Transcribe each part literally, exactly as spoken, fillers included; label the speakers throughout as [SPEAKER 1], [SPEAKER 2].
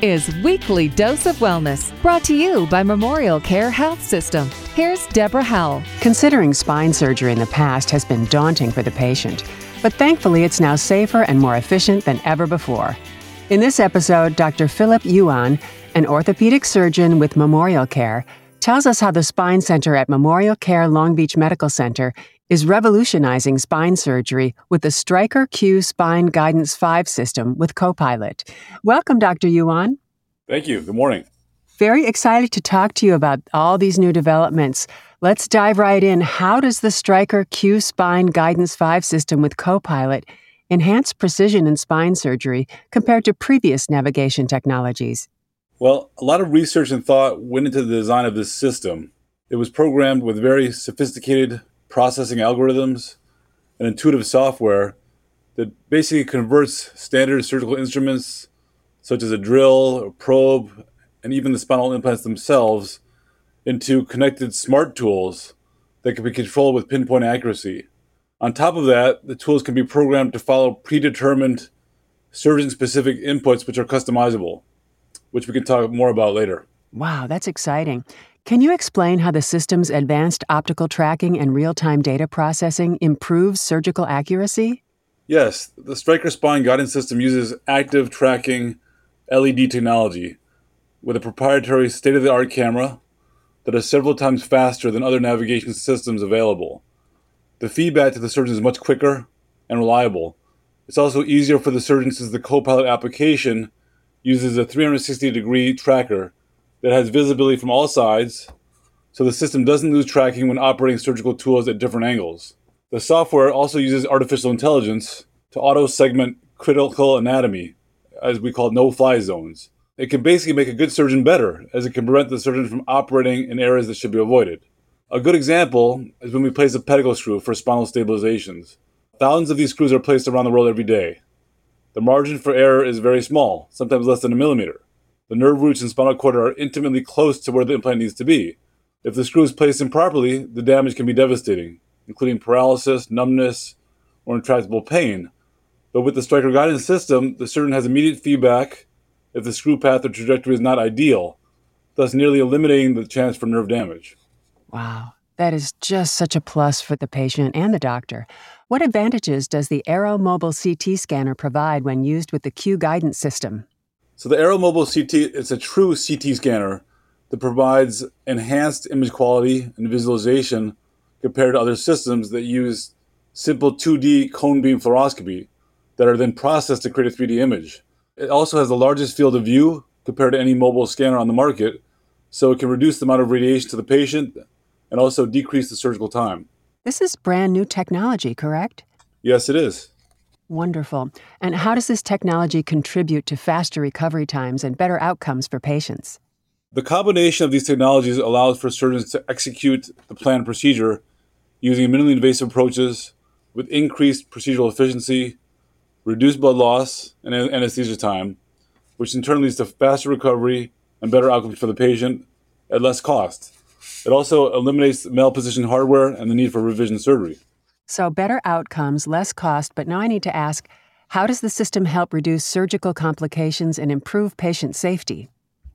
[SPEAKER 1] is Weekly Dose of Wellness, brought to you by Memorial Care Health System. Here's Deborah Howell.
[SPEAKER 2] Considering spine surgery in the past has been daunting for the patient, but thankfully it's now safer and more efficient than ever before. In this episode, Doctor Philip Yuan, an orthopedic surgeon with Memorial Care, tells us how the Spine Center at Memorial Care Long Beach Medical Center is revolutionizing spine surgery with the Stryker Q Spine Guidance five system with Copilot. Welcome, Doctor Yuan.
[SPEAKER 3] Thank you. Good morning.
[SPEAKER 2] Very excited to talk to you about all these new developments. Let's dive right in. How does the Stryker Q Spine Guidance five system with Copilot enhance precision in spine surgery compared to previous navigation technologies?
[SPEAKER 3] Well, a lot of research and thought went into the design of this system. It was programmed with very sophisticated processing algorithms and intuitive software that basically converts standard surgical instruments such as a drill, a probe, and even the spinal implants themselves into connected smart tools that can be controlled with pinpoint accuracy. On top of that, the tools can be programmed to follow predetermined surgeon-specific inputs which are customizable, which we can talk more about later.
[SPEAKER 2] Wow, that's exciting. Can you explain how the system's advanced optical tracking and real-time data processing improves surgical accuracy?
[SPEAKER 3] Yes, the Stryker Spine Guidance System uses active tracking L E D technology with a proprietary state-of-the-art camera that is several times faster than other navigation systems available. The feedback to the surgeon is much quicker and reliable. It's also easier for the surgeon since the Copilot application uses a three hundred sixty degree tracker that has visibility from all sides, so the system doesn't lose tracking when operating surgical tools at different angles. The software also uses artificial intelligence to auto-segment critical anatomy, as we call no-fly zones. It can basically make a good surgeon better, as it can prevent the surgeon from operating in areas that should be avoided. A good example is when we place a pedicle screw for spinal stabilizations. Thousands of these screws are placed around the world every day. The margin for error is very small, sometimes less than a millimeter. The nerve roots and spinal cord are intimately close to where the implant needs to be. If the screw is placed improperly, the damage can be devastating, including paralysis, numbness, or intractable pain. But with the Stryker Guidance System, the surgeon has immediate feedback if the screw path or trajectory is not ideal, thus nearly eliminating the chance for nerve damage.
[SPEAKER 2] Wow, that is just such a plus for the patient and the doctor. What advantages does the Aero Mobile C T scanner provide when used with the Q Guidance System?
[SPEAKER 3] So the Aero Mobile C T is a true C T scanner that provides enhanced image quality and visualization compared to other systems that use simple two D cone beam fluoroscopy that are then processed to create a three D image. It also has the largest field of view compared to any mobile scanner on the market, so it can reduce the amount of radiation to the patient and also decrease the surgical time.
[SPEAKER 2] This is brand new technology, correct?
[SPEAKER 3] Yes, it is.
[SPEAKER 2] Wonderful. And how does this technology contribute to faster recovery times and better outcomes for patients?
[SPEAKER 3] The combination of these technologies allows for surgeons to execute the planned procedure using minimally invasive approaches with increased procedural efficiency, reduced blood loss, and anesthesia time, which in turn leads to faster recovery and better outcomes for the patient at less cost. It also eliminates malpositioned hardware and the need for revision surgery.
[SPEAKER 2] So better outcomes, less cost, but now I need to ask, how does the system help reduce surgical complications and improve patient safety?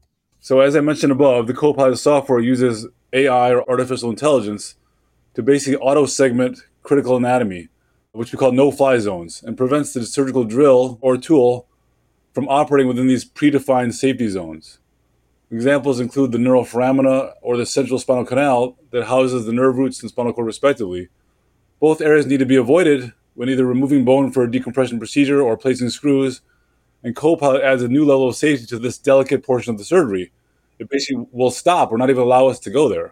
[SPEAKER 3] So as I mentioned above, the Copilot software uses A I or artificial intelligence to basically auto-segment critical anatomy, which we call no-fly zones, and prevents the surgical drill or tool from operating within these predefined safety zones. Examples include the neural foramina or the central spinal canal that houses the nerve roots and spinal cord respectively. Both areas need to be avoided when either removing bone for a decompression procedure or placing screws, and Copilot adds a new level of safety to this delicate portion of the surgery. It basically will stop or not even allow us to go there.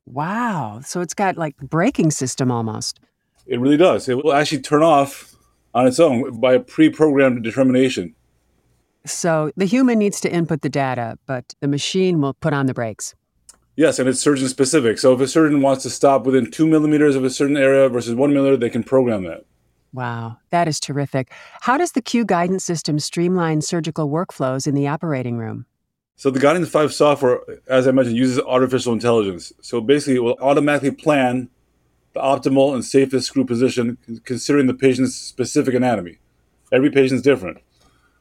[SPEAKER 2] Wow, so it's got like braking system almost.
[SPEAKER 3] It really does. It will actually turn off on its own by a pre-programmed determination.
[SPEAKER 2] So the human needs to input the data, but the machine will put on the brakes.
[SPEAKER 3] Yes, and it's surgeon specific. So if a surgeon wants to stop within two millimeters of a certain area versus one millimeter, they can program that.
[SPEAKER 2] Wow, that is terrific. How does the Q Guidance System streamline surgical workflows in the operating room?
[SPEAKER 3] So the Guidance five software, as I mentioned, uses artificial intelligence. So basically it will automatically plan the optimal and safest screw position considering the patient's specific anatomy. Every patient is different.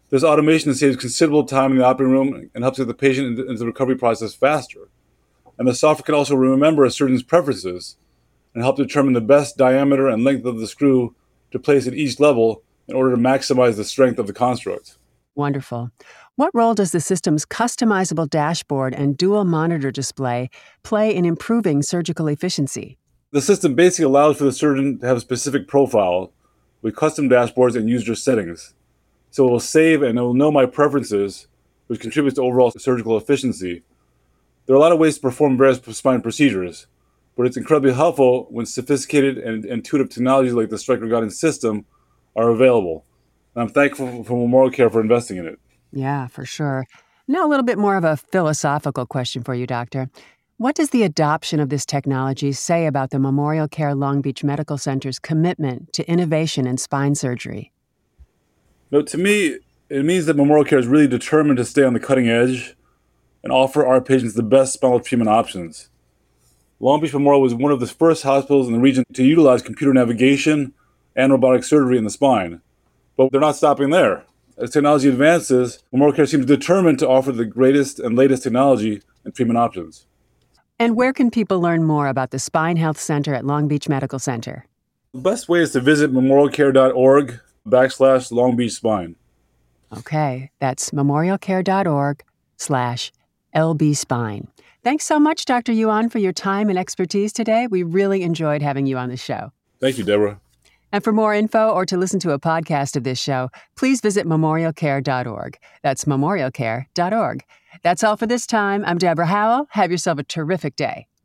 [SPEAKER 3] This automation saves considerable time in the operating room and helps get the patient into the recovery process faster. And the software can also remember a surgeon's preferences and help determine the best diameter and length of the screw to place at each level in order to maximize the strength of the construct.
[SPEAKER 2] Wonderful. What role does the system's customizable dashboard and dual monitor display play in improving surgical efficiency?
[SPEAKER 3] The system basically allows for the surgeon to have a specific profile with custom dashboards and user settings. So it will save and it will know my preferences, which contributes to overall surgical efficiency. There are a lot of ways to perform various spine procedures, but it's incredibly helpful when sophisticated and intuitive technologies like the Stryker Guidance System are available. And I'm thankful for Memorial Care for investing in it.
[SPEAKER 2] Yeah, for sure. Now a little bit more of a philosophical question for you, Doctor. What does the adoption of this technology say about the Memorial Care Long Beach Medical Center's commitment to innovation in spine surgery?
[SPEAKER 3] You know, to me, it means that Memorial Care is really determined to stay on the cutting edge and offer our patients the best spinal treatment options. Long Beach Memorial was one of the first hospitals in the region to utilize computer navigation and robotic surgery in the spine. But they're not stopping there. As technology advances, Memorial Care seems determined to offer the greatest and latest technology and treatment options.
[SPEAKER 2] And where can people learn more about the Spine Health Center at Long Beach Medical Center?
[SPEAKER 3] The best way is to visit memorialcare.org backslash Long Beach Spine.
[SPEAKER 2] Okay, that's memorialcare.org slash LB Spine. Thanks so much, Doctor Yuan, for your time and expertise today. We really enjoyed having you on the show.
[SPEAKER 3] Thank you, Deborah.
[SPEAKER 2] And for more info or to listen to a podcast of this show, please visit memorialcare dot org. That's memorialcare dot org. That's all for this time. I'm Deborah Howell. Have yourself a terrific day.